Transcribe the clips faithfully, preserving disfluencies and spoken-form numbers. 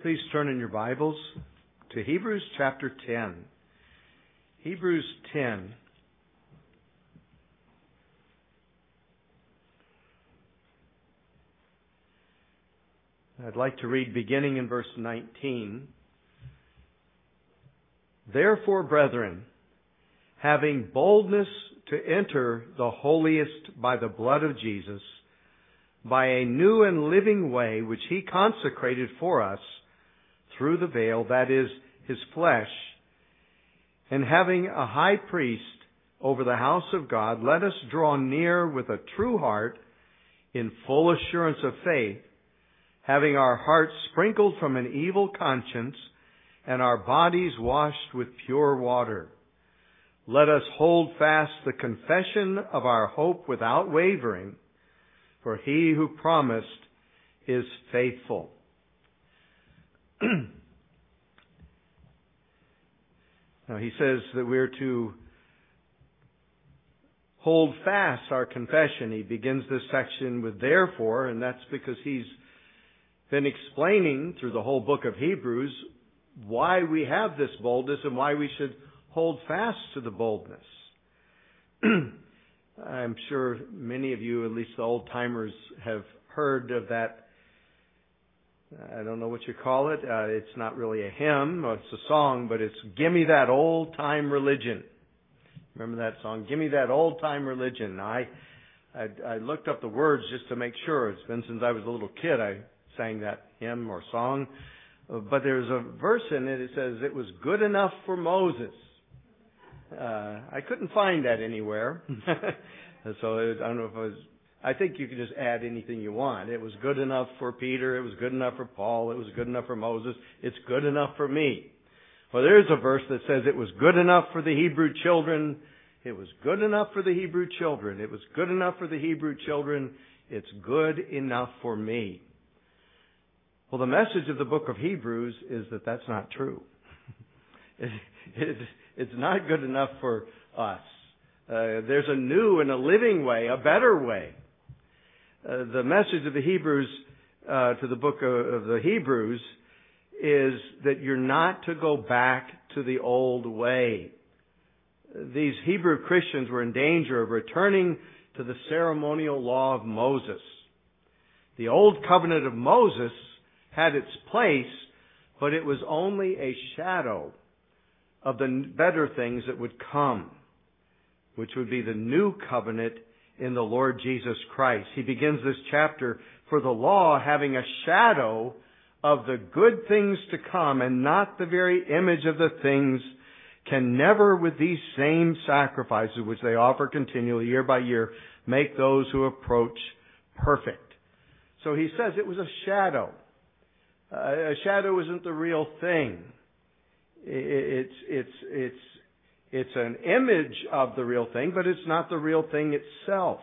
Please turn in your Bibles to Hebrews chapter ten. Hebrews ten. I'd like to read beginning in verse nineteen. Therefore, brethren, having boldness to enter the holiest by the blood of Jesus, by a new and living way which He consecrated for us through the veil, that is, His flesh, and having a high priest over the house of God, let us draw near with a true heart in full assurance of faith, having our hearts sprinkled from an evil conscience and our bodies washed with pure water. Let us hold fast the confession of our hope without wavering, for He who promised is faithful. Now he says that we're to hold fast our confession. He begins this section with therefore, and that's because he's been explaining through the whole book of Hebrews why we have this boldness and why we should hold fast to the boldness. I'm sure many of you, at least the old timers, have heard of that. I don't know what you call it. Uh, it's not really a hymn, or it's a song, but it's "Gimme That Old Time Religion." Remember that song? "Gimme That Old Time Religion." Now, I, I I looked up the words just to make sure. It's been since I was a little kid I sang that hymn or song. Uh, but there's a verse in it. It says it was good enough for Moses. Uh, I couldn't find that anywhere. So it, I don't know if it was. I think you can just add anything you want. It was good enough for Peter. It was good enough for Paul. It was good enough for Moses. It's good enough for me. Well, there's a verse that says it was good enough for the Hebrew children. It was good enough for the Hebrew children. It was good enough for the Hebrew children. It's good enough for me. Well, the message of the book of Hebrews is that that's not true. it, it, it's not good enough for us. Uh, there's a new and a living way, a better way. Uh, the message of the Hebrews, uh, to the book of, of the Hebrews is that you're not to go back to the old way. These Hebrew Christians were in danger of returning to the ceremonial law of Moses. The old covenant of Moses had its place, but it was only a shadow of the better things that would come, which would be the new covenant in the Lord Jesus Christ. He begins this chapter, for the law having a shadow of the good things to come and not the very image of the things, can never with these same sacrifices which they offer continually year by year make those who approach perfect. So he says it was a shadow. Uh, a shadow isn't the real thing. It's, it's, it's, It's an image of the real thing, but it's not the real thing itself.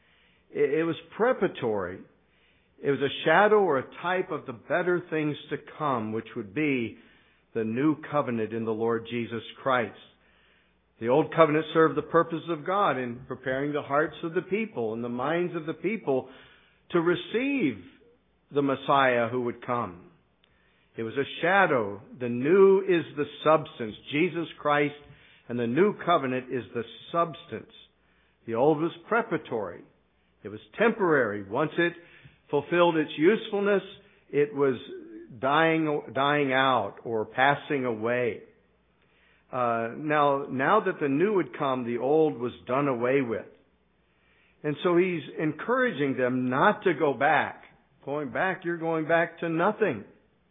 It was preparatory. It was a shadow or a type of the better things to come, which would be the new covenant in the Lord Jesus Christ. The old covenant served the purpose of God in preparing the hearts of the people and the minds of the people to receive the Messiah who would come. It was a shadow. The new is the substance, Jesus Christ. And the new covenant is the substance. The old was preparatory. It was temporary. Once it fulfilled its usefulness, it was dying, dying out or passing away. Uh, now, now that the new would come, the old was done away with. And so he's encouraging them not to go back. Going back, you're going back to nothing.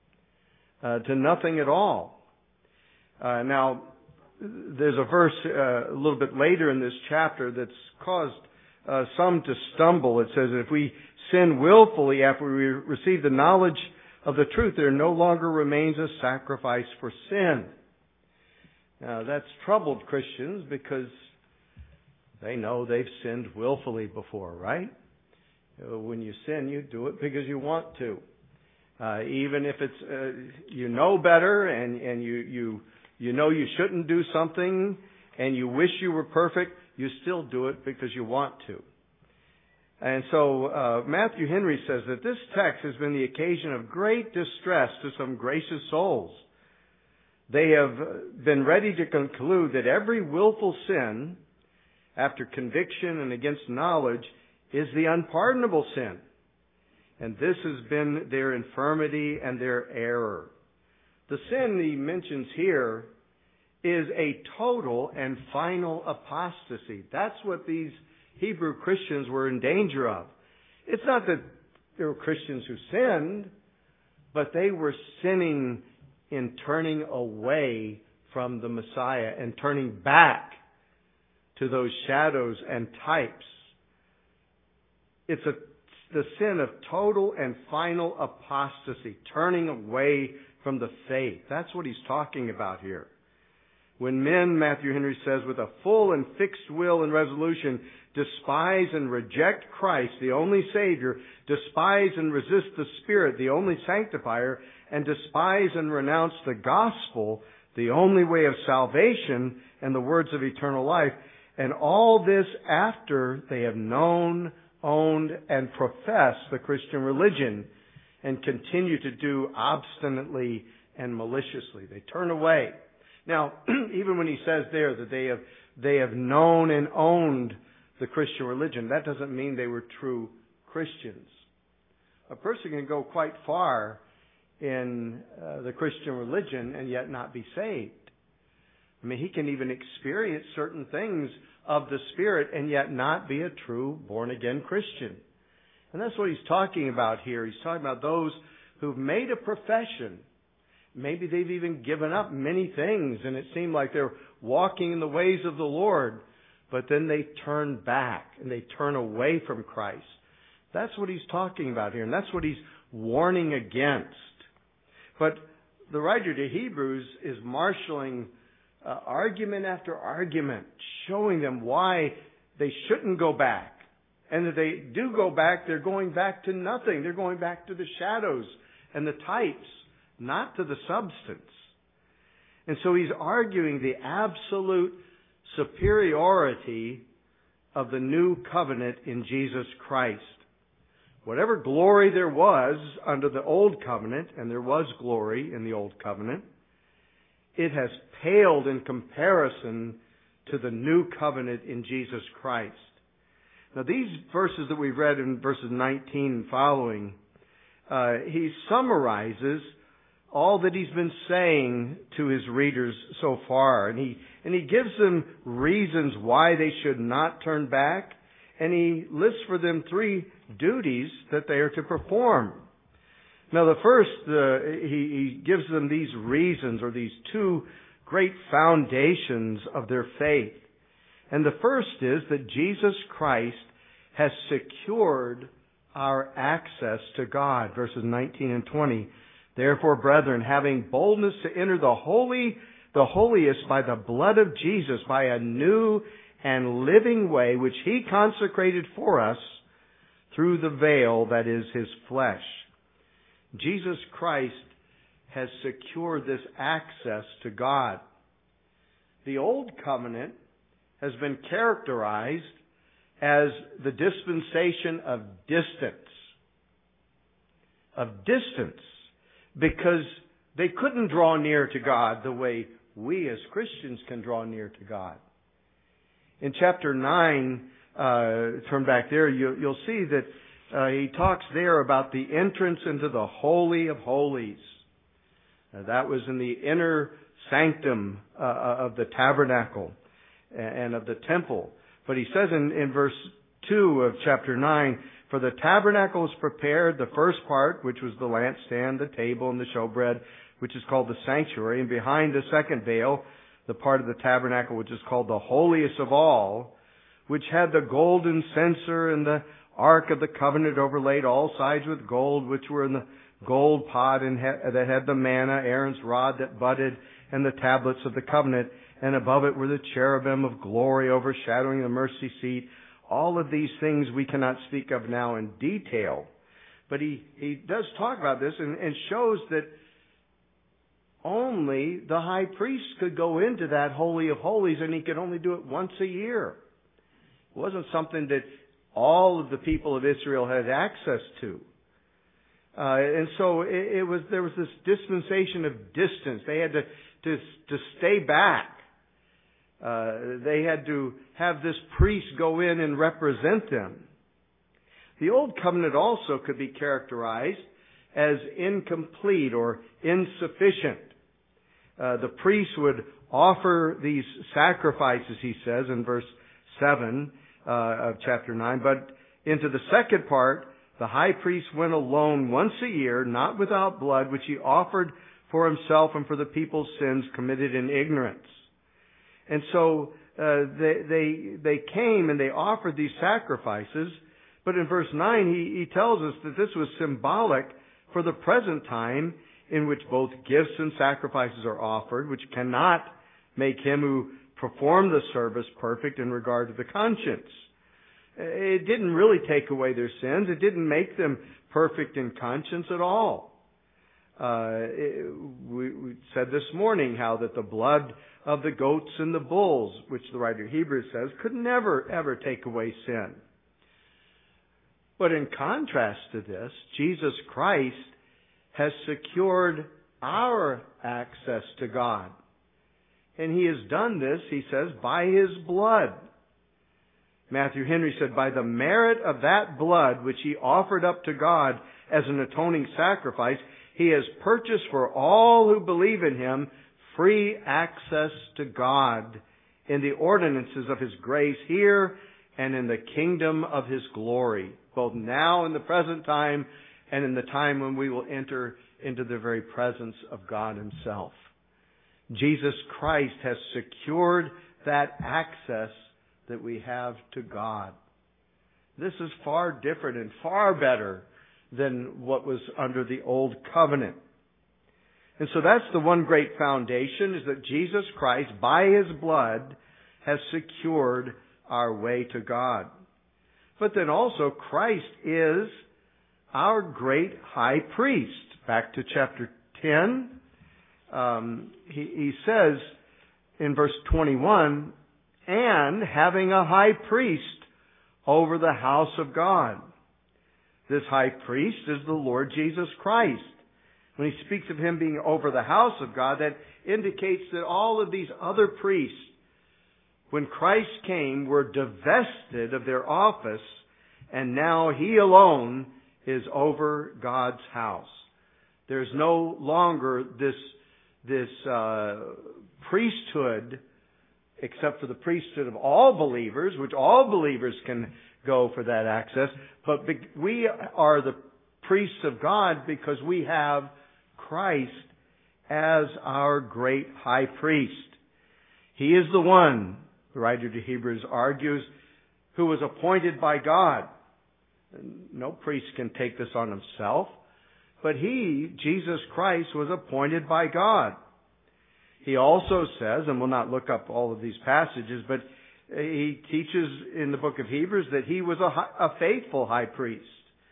Uh, to nothing at all. Uh, now, there's a verse uh, a little bit later in this chapter that's caused uh, some to stumble. It says, if we sin willfully after we receive the knowledge of the truth, there no longer remains a sacrifice for sin. Now, that's troubled Christians because they know they've sinned willfully before, right? When you sin, you do it because you want to. Uh, even if it's, uh, you know better and, and you, you, You know you shouldn't do something and you wish you were perfect, you still do it because you want to. And so uh, Matthew Henry says that this text has been the occasion of great distress to some gracious souls. They have been ready to conclude that every willful sin, after conviction and against knowledge, is the unpardonable sin. And this has been their infirmity and their error. The sin he mentions here is a total and final apostasy. That's what these Hebrew Christians were in danger of. It's not that there were Christians who sinned, but they were sinning in turning away from the Messiah and turning back to those shadows and types. It's a, the sin of total and final apostasy, turning away from the faith. That's what he's talking about here. When men, Matthew Henry says, with a full and fixed will and resolution, despise and reject Christ, the only Savior, despise and resist the Spirit, the only sanctifier, and despise and renounce the gospel, the only way of salvation and the words of eternal life, and all this after they have known, owned, and professed the Christian religion and continue to do obstinately and maliciously. They turn away. Now, even when he says there that they have they have known and owned the Christian religion, that doesn't mean they were true Christians. A person can go quite far in uh, the Christian religion and yet not be saved. I mean, he can even experience certain things of the Spirit and yet not be a true born-again Christian. And that's what he's talking about here. He's talking about those who've made a profession. Maybe they've even given up many things and it seemed like they're walking in the ways of the Lord, but then they turn back and they turn away from Christ. That's what he's talking about here, and that's what he's warning against. But the writer to Hebrews is marshaling uh, argument after argument, showing them why they shouldn't go back. And if they do go back, they're going back to nothing. They're going back to the shadows and the types, not to the substance. And so he's arguing the absolute superiority of the new covenant in Jesus Christ. Whatever glory there was under the old covenant, and there was glory in the old covenant, it has paled in comparison to the new covenant in Jesus Christ. Now these verses that we've read in verses nineteen and following, uh, he summarizes all that he's been saying to his readers so far. And he, and he gives them reasons why they should not turn back. And he lists for them three duties that they are to perform. Now the first, uh, he, he gives them these reasons, or these two great foundations of their faith. And the first is that Jesus Christ has secured our access to God. Verses nineteen and twenty. Therefore, brethren, having boldness to enter the holy, the holiest by the blood of Jesus, by a new and living way, which He consecrated for us through the veil that is His flesh. Jesus Christ has secured this access to God. The Old Covenant has been characterized as the dispensation of distance. Of distance. Because they couldn't draw near to God the way we as Christians can draw near to God. In chapter nine, uh, turn back there, you, you'll see that uh, he talks there about the entrance into the Holy of Holies. Uh, that was in the inner sanctum uh, of the tabernacle and of the temple. But he says in, in verse two of chapter nine, for the tabernacle was prepared, the first part, which was the lampstand, the table, and the showbread, which is called the sanctuary. And behind the second veil, the part of the tabernacle which is called the holiest of all, which had the golden censer and the ark of the covenant overlaid all sides with gold, which were in the gold pot and ha- that had the manna, Aaron's rod that budded, and the tablets of the covenant. And above it were the cherubim of glory overshadowing the mercy seat. All of these things we cannot speak of now in detail. But he, he does talk about this and, and shows that only the high priest could go into that Holy of Holies, and he could only do it once a year. It wasn't something that all of the people of Israel had access to. Uh, and so it, it was, there was this dispensation of distance. They had to, to, to stay back. Uh, they had to have this priest go in and represent them. The Old Covenant also could be characterized as incomplete or insufficient. Uh, the priest would offer these sacrifices, he says in verse seven uh, of chapter nine, but into the second part, the high priest went alone once a year, not without blood, which he offered for himself and for the people's sins committed in ignorance. And so uh, they, they they came and they offered these sacrifices, but in verse nine he, he tells us that this was symbolic for the present time in which both gifts and sacrifices are offered, which cannot make him who performed the service perfect in regard to the conscience. It didn't really take away their sins. It didn't make them perfect in conscience at all. Uh, it, we, we said this morning how that the blood of the goats and the bulls, which the writer of Hebrews says, could never, ever take away sin. But in contrast to this, Jesus Christ has secured our access to God. And He has done this, he says, by His blood. Matthew Henry said, by the merit of that blood which He offered up to God as an atoning sacrifice, He has purchased for all who believe in Him free access to God in the ordinances of His grace here and in the kingdom of His glory, both now in the present time and in the time when we will enter into the very presence of God Himself. Jesus Christ has secured that access that we have to God. This is far different and far better than what was under the Old Covenant. And so that's the one great foundation, is that Jesus Christ, by His blood, has secured our way to God. But then also, Christ is our great high priest. Back to chapter ten, um, he, he says in verse twenty-one, and having a high priest over the house of God. This high priest is the Lord Jesus Christ. When he speaks of Him being over the house of God, that indicates that all of these other priests, when Christ came, were divested of their office, and now He alone is over God's house. There's no longer this, this uh, priesthood, except for the priesthood of all believers, which all believers can go for that access. But we are the priests of God because we have Christ as our great high priest. He is the one, the writer to Hebrews argues, who was appointed by God. No priest can take this on himself, but He, Jesus Christ, was appointed by God. He also says, and we'll not look up all of these passages, but he teaches in the book of Hebrews that He was a, a faithful high priest.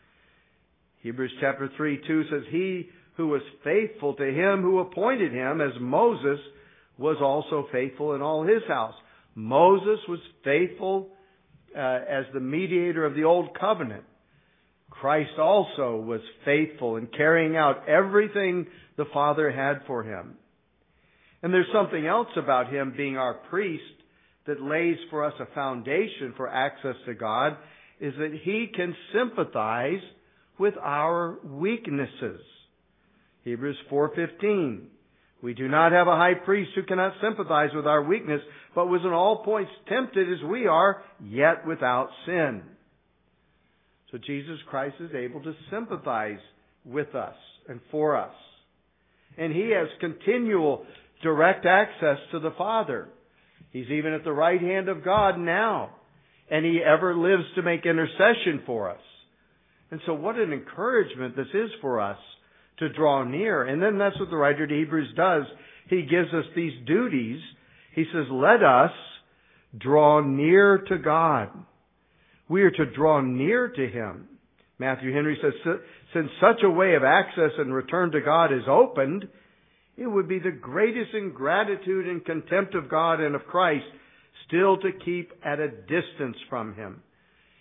Hebrews chapter three, two says, He who was faithful to Him who appointed Him, as Moses was also faithful in all his house. Moses was faithful uh, as the mediator of the Old Covenant. Christ also was faithful in carrying out everything the Father had for Him. And there's something else about Him being our priest that lays for us a foundation for access to God, is that He can sympathize with our weaknesses. Hebrews four fifteen. We do not have a high priest who cannot sympathize with our weakness, but was in all points tempted as we are, yet without sin. So Jesus Christ is able to sympathize with us and for us. And He has continual direct access to the Father. He's even at the right hand of God now. And He ever lives to make intercession for us. And so what an encouragement this is for us to draw near. And then that's what the writer to Hebrews does. He gives us these duties. He says, let us draw near to God. We are to draw near to Him. Matthew Henry says, since such a way of access and return to God is opened, it would be the greatest ingratitude and contempt of God and of Christ still to keep at a distance from Him.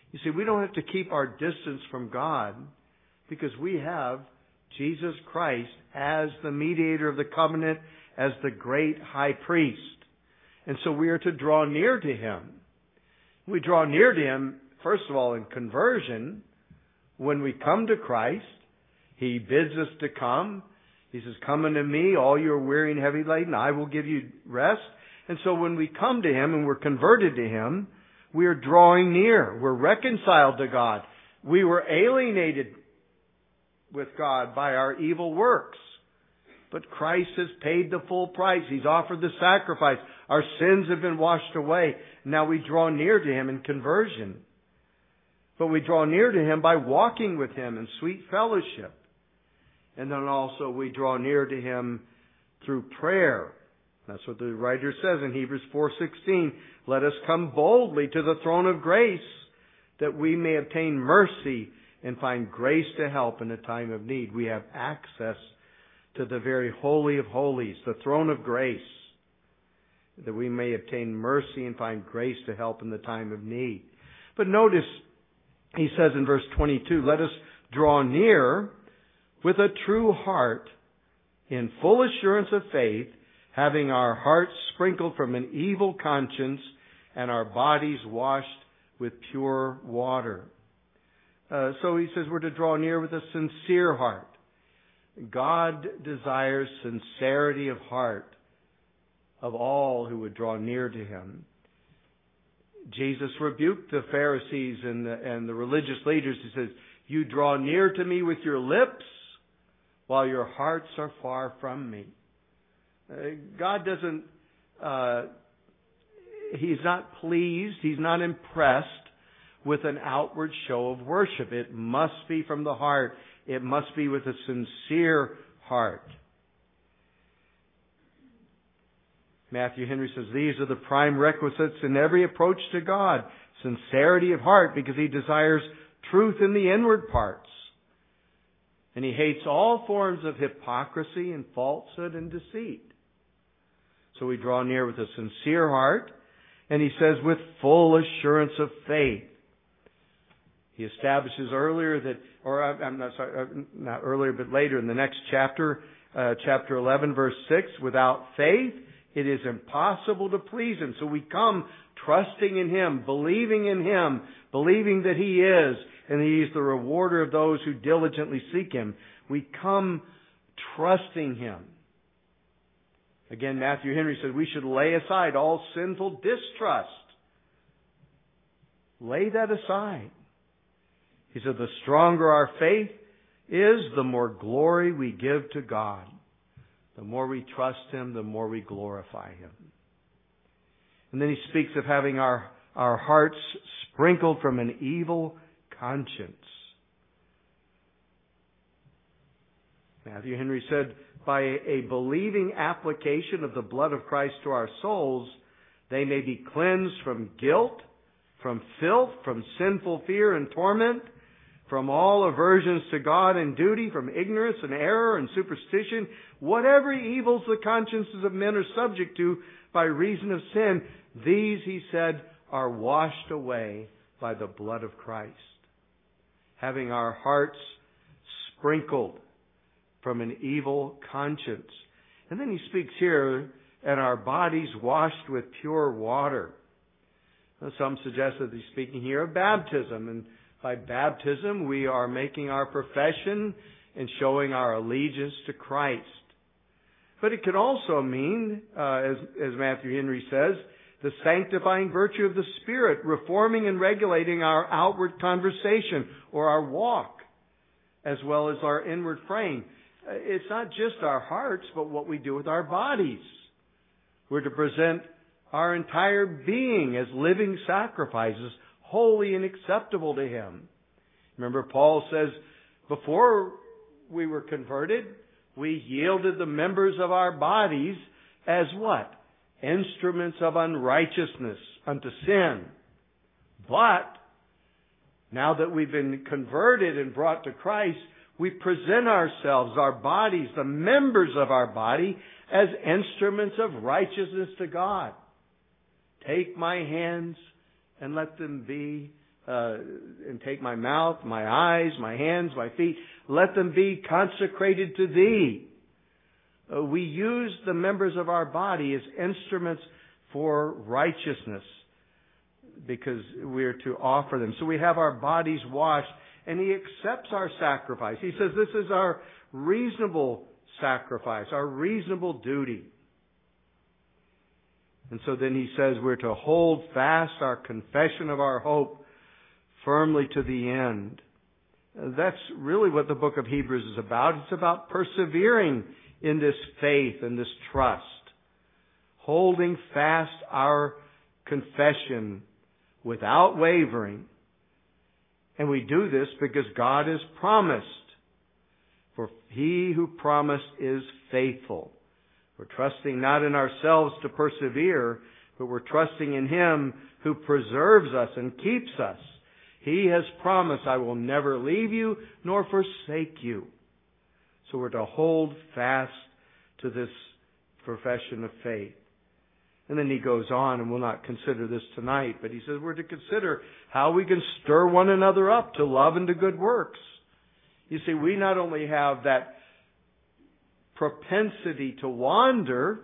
You see, we don't have to keep our distance from God because we have Jesus Christ as the mediator of the covenant, as the great high priest. And so we are to draw near to Him. We draw near to Him, first of all, in conversion. When we come to Christ, He bids us to come. He says, "Come unto me, all you are weary and heavy laden, I will give you rest." And so when we come to Him and we're converted to Him, we are drawing near. We're reconciled to God. We were alienated with God by our evil works. But Christ has paid the full price. He's offered the sacrifice. Our sins have been washed away. Now we draw near to Him in conversion. But we draw near to Him by walking with Him in sweet fellowship. And then also we draw near to Him through prayer. That's what the writer says in Hebrews four sixteen. "Let us come boldly to the throne of grace, that we may obtain mercy and find grace to help in a time of need." We have access to the very holy of holies, the throne of grace, that we may obtain mercy and find grace to help in the time of need. But notice, he says in verse twenty-two, "Let us draw near with a true heart in full assurance of faith, having our hearts sprinkled from an evil conscience and our bodies washed with pure water." Uh, so he says we're to draw near with a sincere heart. God desires sincerity of heart of all who would draw near to Him. Jesus rebuked the Pharisees and the, and the religious leaders. He says, "You draw near to me with your lips, while your hearts are far from me." Uh, God doesn't, uh, He's not pleased, He's not impressed with an outward show of worship. It must be from the heart. It must be with a sincere heart. Matthew Henry says, "These are the prime requisites in every approach to God. Sincerity of heart, because He desires truth in the inward parts. And He hates all forms of hypocrisy and falsehood and deceit." So we draw near with a sincere heart. And he says, with full assurance of faith. He establishes earlier that, or I'm not sorry, not earlier, but later in the next chapter, uh, chapter eleven, verse six, "Without faith, it is impossible to please Him." So we come trusting in Him, believing in Him, believing that He is, and He is the rewarder of those who diligently seek Him. We come trusting Him. Again, Matthew Henry said we should lay aside all sinful distrust. Lay that aside. He said the stronger our faith is, the more glory we give to God. The more we trust Him, the more we glorify Him. And then he speaks of having our, our hearts sprinkled from an evil conscience. Matthew Henry said, by a believing application of the blood of Christ to our souls, they may be cleansed from guilt, from filth, from sinful fear and torment, from all aversions to God and duty, from ignorance and error and superstition, whatever evils the consciences of men are subject to by reason of sin, these, he said, are washed away by the blood of Christ. Having our hearts sprinkled from an evil conscience. And then he speaks here, and our bodies washed with pure water. Now, some suggest that he's speaking here of baptism, and by baptism we are making our profession and showing our allegiance to Christ. But it could also mean, uh, as, as Matthew Henry says, the sanctifying virtue of the Spirit, reforming and regulating our outward conversation or our walk, as well as our inward frame. It's not just our hearts, but what we do with our bodies. We're to present our entire being as living sacrifices, holy and acceptable to Him. Remember, Paul says, before we were converted, we yielded the members of our bodies as what? Instruments of unrighteousness unto sin. But now that we've been converted and brought to Christ, we present ourselves, our bodies, the members of our body, as instruments of righteousness to God. Take my hands and let them be uh, and take my mouth, my eyes, my hands, my feet. Let them be consecrated to Thee. Uh, we use the members of our body as instruments for righteousness because we're to offer them. So we have our bodies washed, and He accepts our sacrifice. He says this is our reasonable sacrifice, our reasonable duty. And so then He says we're to hold fast our confession of our hope firmly to the end. That's really what the book of Hebrews is about. It's about persevering in this faith and this trust. Holding fast our confession without wavering. And we do this because God has promised. For He who promised is faithful. We're trusting not in ourselves to persevere, but we're trusting in Him who preserves us and keeps us. He has promised, I will never leave you nor forsake you. So we're to hold fast to this profession of faith. And then he goes on, and we'll not consider this tonight, but he says we're to consider how we can stir one another up to love and to good works. You see, we not only have that propensity to wander,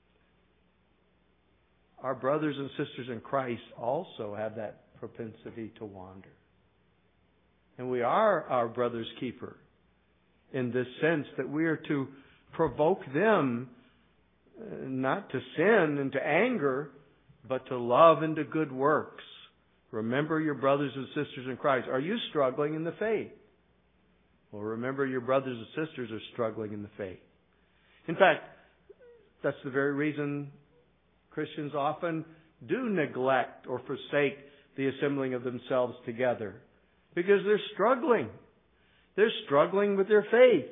our brothers and sisters in Christ also have that propensity to wander. And we are our brother's keeper in this sense that we are to provoke them not to sin and to anger, but to love and to good works. Remember your brothers and sisters in Christ. Are you struggling in the faith? Well, remember your brothers and sisters are struggling in the faith. In fact, that's the very reason Christians often do neglect or forsake the assembling of themselves together. Because they're struggling. They're struggling with their faith.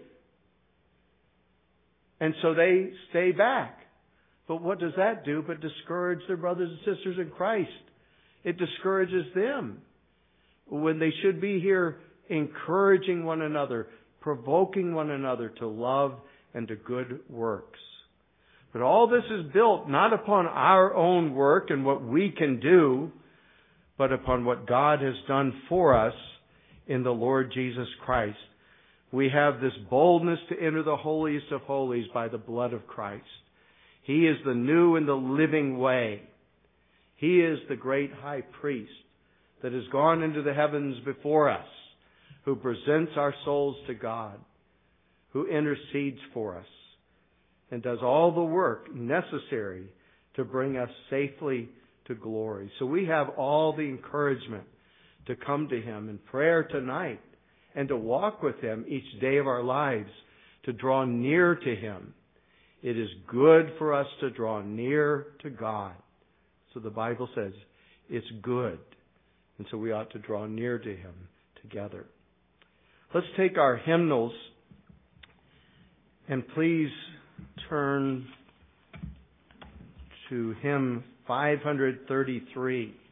And so they stay back. But what does that do but discourage their brothers and sisters in Christ? It discourages them when they should be here encouraging one another, provoking one another to love and to good works. But all this is built not upon our own work and what we can do, but upon what God has done for us in the Lord Jesus Christ. We have this boldness to enter the holiest of holies by the blood of Christ. He is the new and the living way. He is the great high priest that has gone into the heavens before us, who presents our souls to God, who intercedes for us, and does all the work necessary to bring us safely to glory. So we have all the encouragement to come to Him in prayer tonight and to walk with Him each day of our lives, to draw near to Him. It is good for us to draw near to God. So the Bible says it's good. And so we ought to draw near to Him together. Let's take our hymnals and please turn to hymn five thirty-three.